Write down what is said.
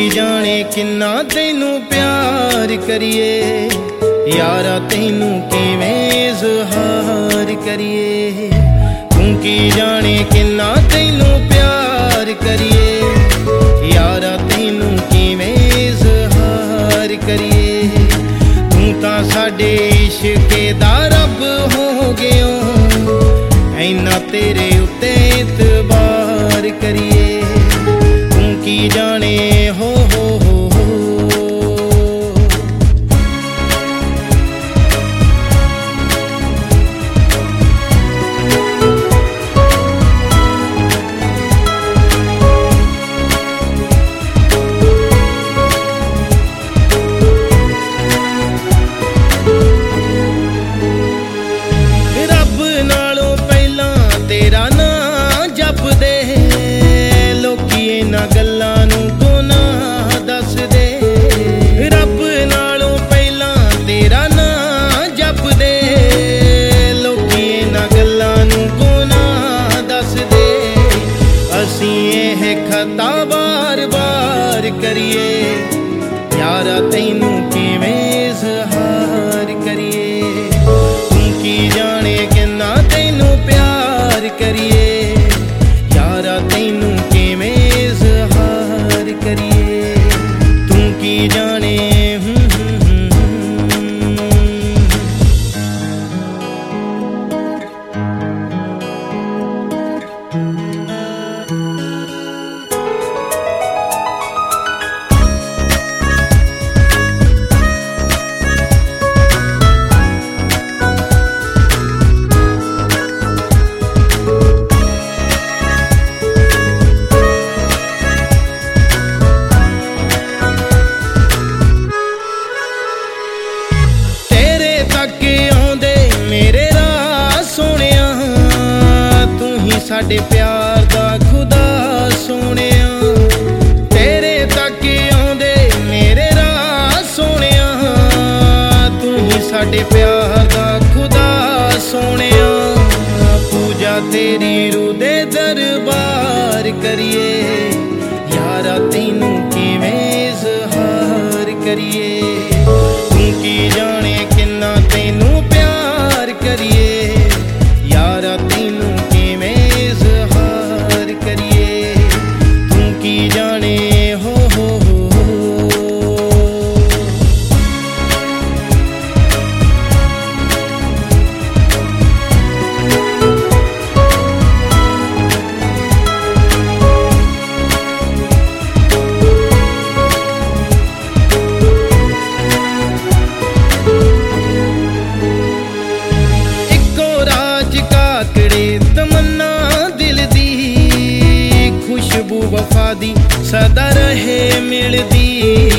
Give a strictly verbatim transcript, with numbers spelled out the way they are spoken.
जाने किन्ना तैनू प्यार करिए यारा तैनू किवें इज़हार करिए। तू की जाने किन्ना तैनू प्यार करिए यारा तैनू किवें इज़हार करिए। तू तां साडे इश्के दा रब हो गयो ऐना तेरे उत्ते इतबार करिए। तू की जाने हो हो हो हो रब नालों पहला तेरा नां जपदे लोकी इन्हां गल्लां नूं गुनाह दसदे। रब नालों पहला तेरा नां जपदे लोकी इन्हां गल्लां नूं गुनाह दसदे। असीं इह खता बार बार करिए यारा तैनू किवें इज़हार करिए। तू की जाने किन्ना तैनू प्यार करिए यारा तैनू किवें इज़हार करिए। तू की जाने हूं हूं हूं हूं। तेरे तक आउंदे मेरे राह सोहणिया तू ही साडे प्यार दा खुदा सोहणिया। तेरे तक आउंदे मेरे राह सोहणिया तू ही साडे प्यार दा खुदा सोहणिया। पूजा तेरी रूह दे दरबार करिए यारा तैनू किवें इज़हार करिए। तू की जाने किन्ना तैनू प्यार करिए यारा तैनू किवें इज़हार करिए। तू की जाने हो हो हो हो। इको राज काकड़े तमन्ना दिल दी खुशबू वफा दी सदा रहे मिलदी।